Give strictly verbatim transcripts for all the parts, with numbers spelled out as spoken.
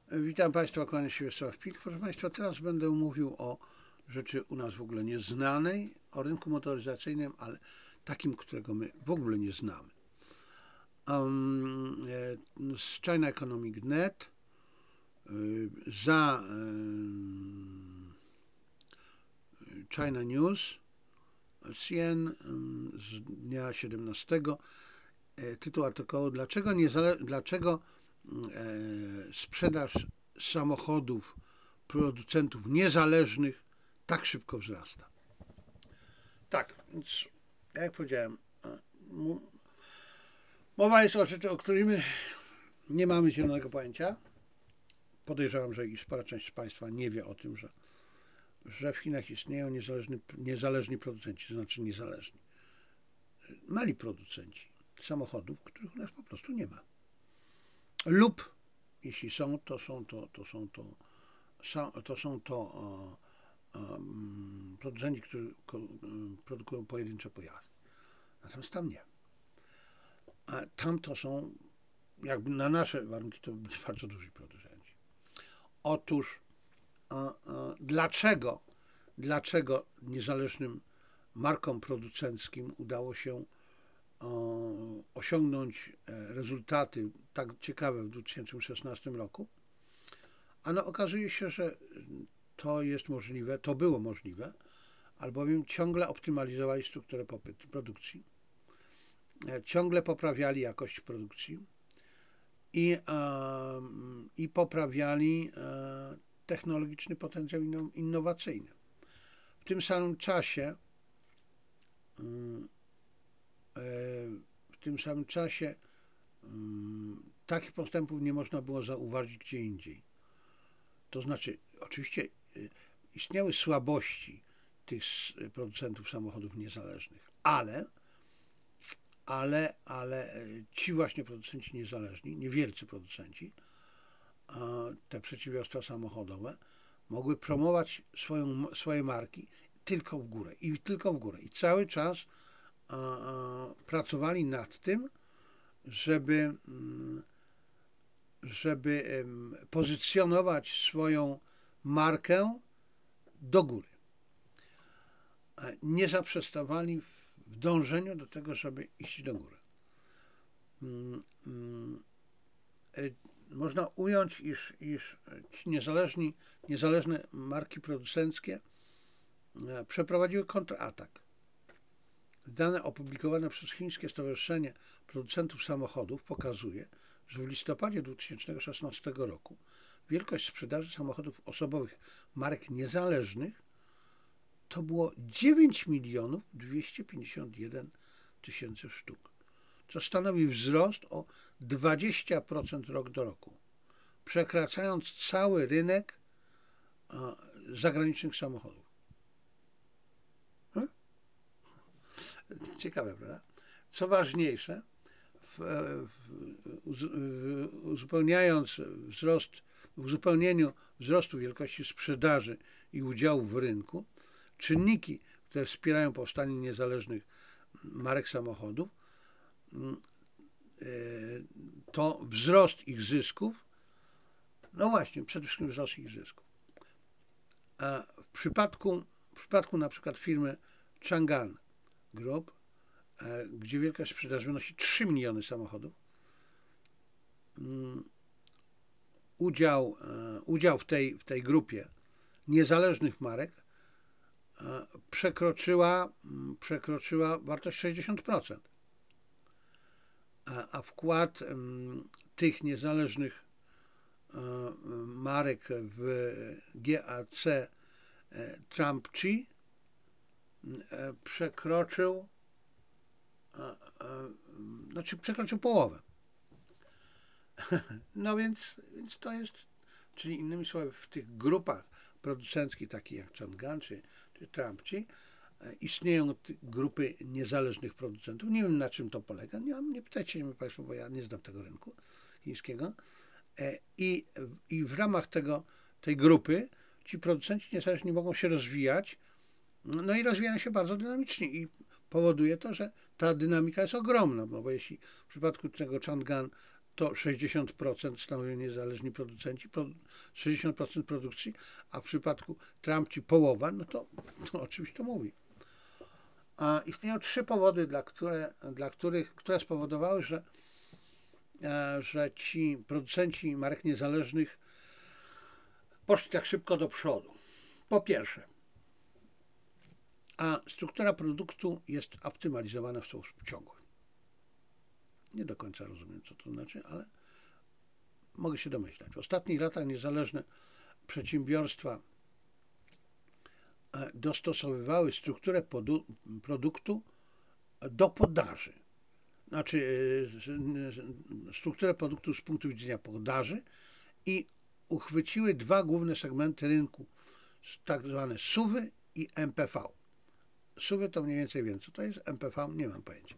Witam Państwa, kłaniam się Wiesław Pik. Proszę Państwa, teraz będę mówił o rzeczy u nas w ogóle nieznanej, o rynku motoryzacyjnym, ale takim, którego my w ogóle nie znamy. Um, z China Economic kropka net za China News C N z dnia siedemnastego. Tytuł artykułu: Dlaczego, niezale- dlaczego e, sprzedaż samochodów producentów niezależnych tak szybko wzrasta? Tak, więc jak powiedziałem, mowa jest o rzeczy, o których my nie mamy zielonego pojęcia. Podejrzewam, że i spora część z Państwa nie wie o tym, że, że w Chinach istnieją niezależni, niezależni producenci, to znaczy niezależni, mali producenci samochodów, których u nas po prostu nie ma. Lub jeśli są, to są to, to są to, to są to o, o, producenci, którzy produkują pojedyncze pojazdy. Natomiast tam nie. A tam to są, jakby na nasze warunki, to byli bardzo duży producenci. Otóż a, a, dlaczego, dlaczego niezależnym markom producenckim udało się o, osiągnąć rezultaty tak ciekawe w dwa tysiące szesnastym roku? Ano okazuje się, że to jest możliwe, to było możliwe, albowiem ciągle optymalizowali strukturę popytu, produkcji, ciągle poprawiali jakość produkcji i, i poprawiali technologiczny potencjał innowacyjny. W tym samym czasie w tym samym czasie takich postępów nie można było zauważyć gdzie indziej. To znaczy, oczywiście istniały słabości tych producentów samochodów niezależnych, ale, ale, ale ci właśnie producenci niezależni, niewielcy producenci, te przedsiębiorstwa samochodowe, mogły promować swoją, swoje marki tylko w górę i tylko w górę. I cały czas a, a, pracowali nad tym, żeby, żeby pozycjonować swoją markę do góry. Nie zaprzestawali w dążeniu do tego, żeby iść do góry. Można ująć, iż, iż ci niezależni, niezależne marki producenckie przeprowadziły kontratak. Dane opublikowane przez Chińskie Stowarzyszenie Producentów Samochodów pokazuje, że w listopadzie dwa tysiące szesnastego roku wielkość sprzedaży samochodów osobowych marek niezależnych to było dziewięć milionów dwieście pięćdziesiąt jeden tysięcy sztuk, co stanowi wzrost o dwadzieścia procent rok do roku, przekraczając cały rynek zagranicznych samochodów. Ciekawe, prawda? Co ważniejsze, w, w, uzupełniając wzrost, w uzupełnieniu wzrostu wielkości sprzedaży i udziału w rynku, czynniki, które wspierają powstanie niezależnych marek samochodów, to wzrost ich zysków, no właśnie, przede wszystkim wzrost ich zysków. A w przypadku, w przypadku na przykład firmy Changan Group, gdzie wielkość sprzedaży wynosi trzy miliony samochodów, udział, udział w, tej, w tej grupie niezależnych marek przekroczyła, przekroczyła wartość sześćdziesiąt procent. A, a wkład tych niezależnych marek w G A C Trumpchi przekroczył znaczy przekroczył połowę. No więc, więc to jest, czyli innymi słowy, w tych grupach producenckich, takich jak Changan czy, czy Trumpchi, istnieją grupy niezależnych producentów. Nie wiem, na czym to polega. Nie, nie pytajcie mnie Państwo, bo ja nie znam tego rynku chińskiego. I, i w ramach tego, tej grupy ci producenci niezależni mogą się rozwijać, no i rozwijają się bardzo dynamicznie i powoduje to, że ta dynamika jest ogromna, bo jeśli w przypadku tego Changan to sześćdziesiąt procent stanowią niezależni producenci, sześćdziesiąt procent produkcji, a w przypadku Trumpci połowa, no to, to oczywiście to mówi. A istnieją trzy powody, dla, które, dla których, które spowodowały, że, że ci producenci marek niezależnych poszli tak szybko do przodu. Po pierwsze, a struktura produktu jest optymalizowana w sposób ciągły. Nie do końca rozumiem, co to znaczy, ale mogę się domyślać. W ostatnich latach niezależne przedsiębiorstwa dostosowywały strukturę produktu do podaży. Znaczy strukturę produktu z punktu widzenia podaży i uchwyciły dwa główne segmenty rynku, tak zwane suwy i M P V. Suwy to mniej więcej wiem, co to jest, M P V nie mam pojęcia.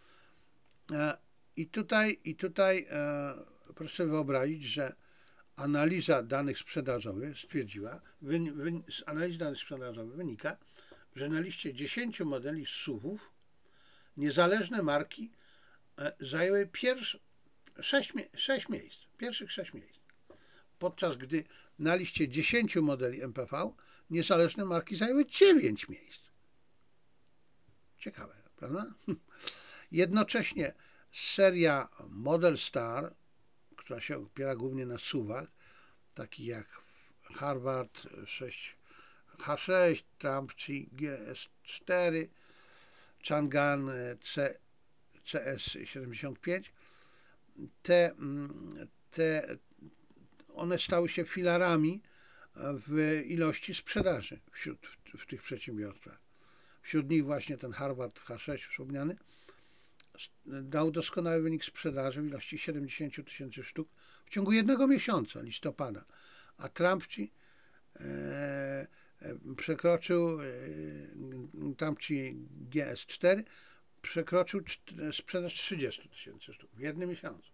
I tutaj, i tutaj proszę sobie wyobrazić, że analiza danych sprzedażowych stwierdziła, wy, wy, z analizy danych sprzedażowych wynika, że na liście dziesięciu modeli suwów niezależne marki zajęły pierwsze sześć, sześć miejsc, pierwszych sześć miejsc. Podczas gdy na liście dziesięciu modeli M P V niezależne marki zajęły dziewięć miejsc. Ciekawe, prawda? Jednocześnie seria Model Star, która się opiera głównie na suwach, takich jak Harvard H sześć, Trumpci G S cztery, Chang'an C S siedemdziesiąt pięć, te, te, one stały się filarami w ilości sprzedaży wśród, w, w tych przedsiębiorstwach. Wśród nich właśnie ten Harvard H sześć wspomniany dał doskonały wynik sprzedaży w ilości siedemdziesiąt tysięcy sztuk w ciągu jednego miesiąca, listopada, a Trumpci e, przekroczył, e, Trumpci G S cztery przekroczył sprzedaż trzydzieści tysięcy sztuk w jednym miesiącu.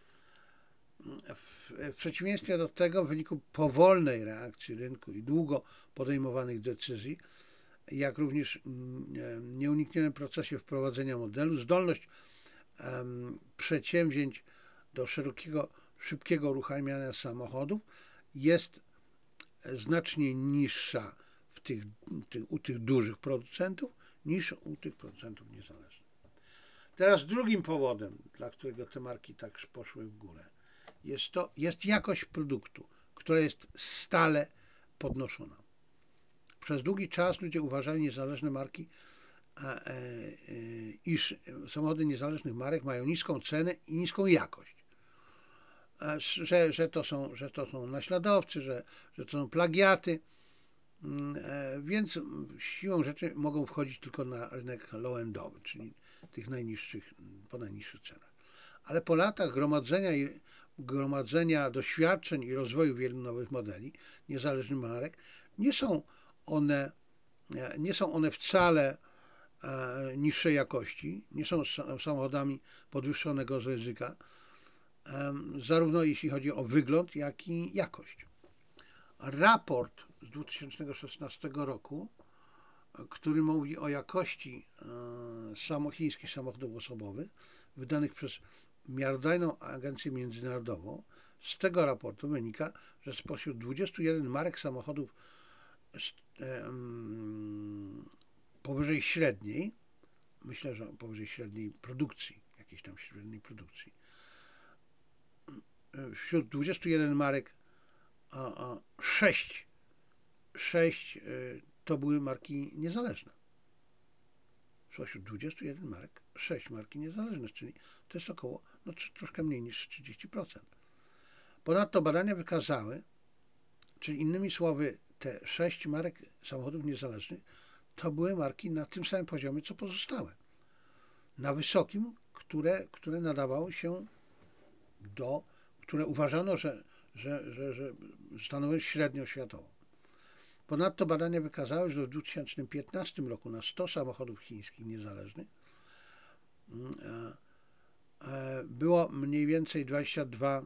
W, w przeciwieństwie do tego, w wyniku powolnej reakcji rynku i długo podejmowanych decyzji, jak również nieuniknionym procesie wprowadzenia modelu, zdolność um, przedsięwzięć do szerokiego, szybkiego uruchamiania samochodów jest znacznie niższa w tych, tych, u tych dużych producentów niż u tych producentów niezależnych. Teraz drugim powodem, dla którego te marki tak poszły w górę, jest to, jest jakość produktu, która jest stale podnoszona. Przez długi czas ludzie uważali niezależne marki, a, e, e, iż samochody niezależnych marek mają niską cenę i niską jakość. A, że, że, to są, że to są naśladowcy, że, że to są plagiaty, e, więc siłą rzeczy mogą wchodzić tylko na rynek low-endowy, czyli tych najniższych, po najniższych cenach. Ale po latach gromadzenia, i, gromadzenia doświadczeń i rozwoju wielu nowych modeli niezależnych marek, nie są one, nie są one wcale e, niższej jakości, nie są samochodami podwyższonego ryzyka, e, zarówno jeśli chodzi o wygląd, jak i jakość. Raport z dwa tysiące szesnastego roku, który mówi o jakości e, chińskich samochodów osobowych, wydanych przez Miarodajną Agencję Międzynarodową, z tego raportu wynika, że spośród dwudziestu jeden marek samochodów powyżej średniej, myślę, że powyżej średniej produkcji, jakiejś tam średniej produkcji, wśród dwudziestu jeden marek a, a sześć, sześć to były marki niezależne. Spośród dwudziestu jeden marek sześć marki niezależne, czyli to jest około, no troszkę mniej niż trzydzieści procent. Ponadto badania wykazały, czyli innymi słowy, te sześć marek samochodów niezależnych to były marki na tym samym poziomie, co pozostałe. Na wysokim, które, które nadawały się do, które uważano, że, że, że, że stanowią średnią światową. Ponadto badania wykazały, że w dwa tysiące piętnastym roku na sto samochodów chińskich niezależnych było mniej więcej dwadzieścia dwa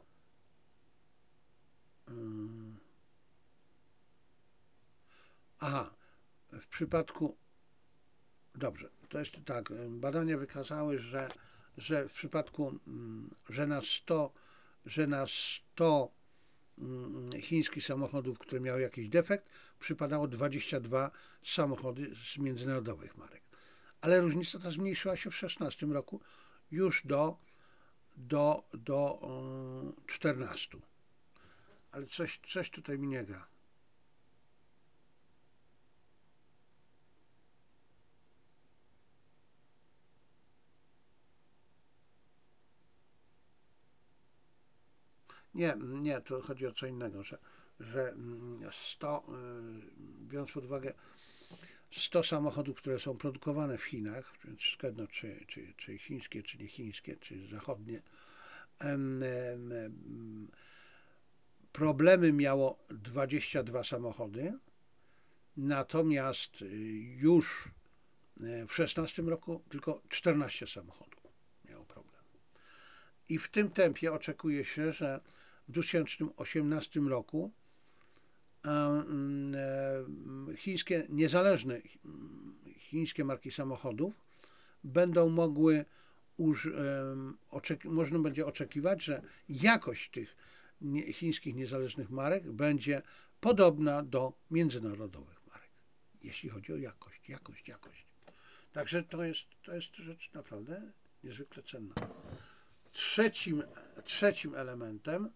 Aha, w przypadku, dobrze, to jest tak, badania wykazały, że że w przypadku, że na sto, że na sto chińskich samochodów, które miały jakiś defekt, przypadało dwadzieścia dwa samochody z międzynarodowych marek. Ale różnica ta zmniejszyła się w szesnastym roku już do, do, do czternastu. Ale coś, coś tutaj mi nie gra. Nie, nie, to chodzi o co innego, że, że sto, biorąc pod uwagę sto samochodów, które są produkowane w Chinach, więc względno czy, czy, czy chińskie, czy nie chińskie, czy zachodnie, em, em, problemy miało dwadzieścia dwa samochody, natomiast już w szesnastym roku tylko czternaście samochodów miało problem. I w tym tempie oczekuje się, że w dwa tysiące osiemnastym roku chińskie, niezależne chińskie marki samochodów będą mogły, już, można będzie oczekiwać, że jakość tych chińskich niezależnych marek będzie podobna do międzynarodowych marek, jeśli chodzi o jakość, jakość, jakość. Także to jest, to jest rzecz naprawdę niezwykle cenna. Trzecim, trzecim elementem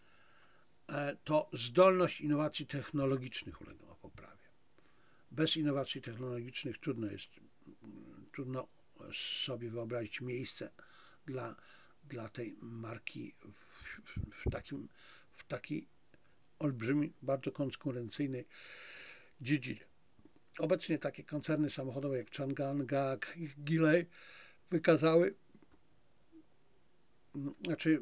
to zdolność innowacji technologicznych uległa poprawie. Bez innowacji technologicznych trudno jest, trudno sobie wyobrazić miejsce dla, dla tej marki w, w, w takim, w takiej olbrzymiej, bardzo konkurencyjnej dziedzinie. Obecnie takie koncerny samochodowe jak Changan, Gag i Geely wykazały, znaczy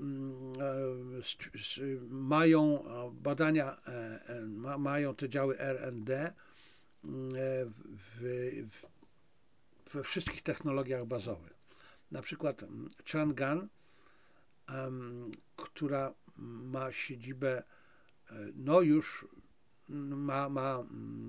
mają badania, mają te działy R and D w, w, we wszystkich technologiach bazowych. Na przykład Changan, która ma siedzibę, no już ma, ma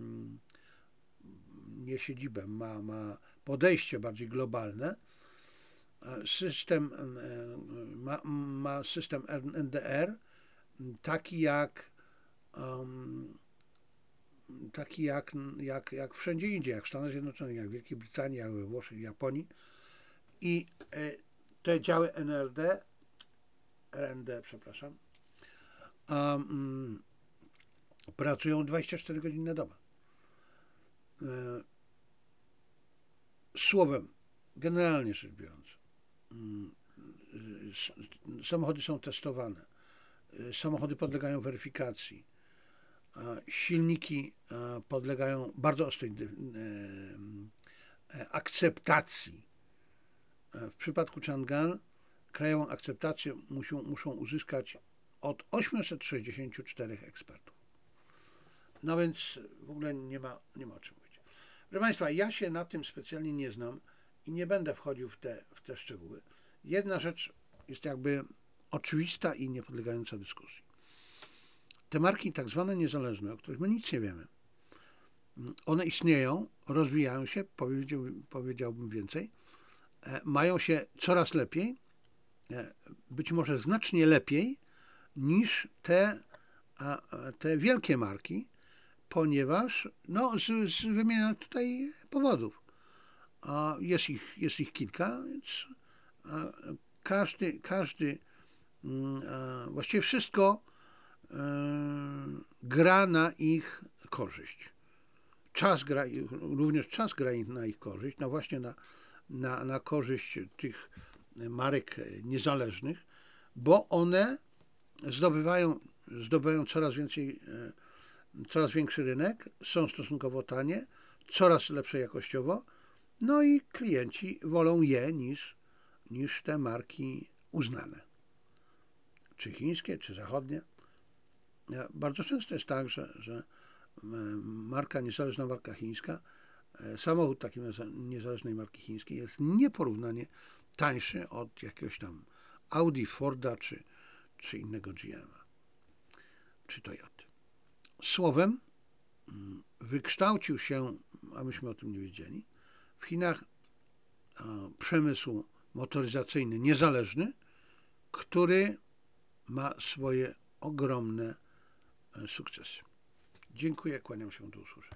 nie siedzibę, ma, ma podejście bardziej globalne. System, ma, ma system R and D R taki jak taki jak, jak, jak wszędzie indziej, jak w Stanach Zjednoczonych, jak w Wielkiej Brytanii, jak we Włoszech, Japonii. I te działy N R D, R and D, przepraszam, um, pracują dwadzieścia cztery godziny na dobę. Słowem, generalnie rzecz biorąc, samochody są testowane, samochody podlegają weryfikacji, silniki podlegają bardzo ostrej akceptacji. W przypadku Changan krajową akceptację muszą, muszą uzyskać od osiemset sześćdziesięciu czterech ekspertów. No więc w ogóle nie ma, nie ma o czym mówić. Proszę Państwa, ja się na tym specjalnie nie znam i nie będę wchodził w te, w te szczegóły. Jedna rzecz jest jakby oczywista i niepodlegająca dyskusji. Te marki tak zwane niezależne, o których my nic nie wiemy, one istnieją, rozwijają się, powiedział, powiedziałbym więcej, mają się coraz lepiej, być może znacznie lepiej niż te, te wielkie marki, ponieważ no, z, z wymienionych tutaj powodów. Jest ich, jest ich kilka, więc każdy, każdy właściwie wszystko gra na ich korzyść. Czas gra, również czas gra na ich korzyść, no właśnie na, na, na korzyść tych marek niezależnych, bo one zdobywają, zdobywają coraz więcej, coraz większy rynek, są stosunkowo tanie, coraz lepsze jakościowo, no i klienci wolą je niż, niż te marki uznane, czy chińskie, czy zachodnie. Bardzo często jest tak, że, że marka, niezależna marka chińska, samochód takiej niezależnej marki chińskiej jest nieporównanie tańszy od jakiegoś tam Audi, Forda czy, czy innego G M a, czy Toyoty. Słowem, wykształcił się, a myśmy o tym nie wiedzieli, w Chinach przemysł motoryzacyjny niezależny, który ma swoje ogromne sukcesy. Dziękuję, kłaniam się, do usłyszenia.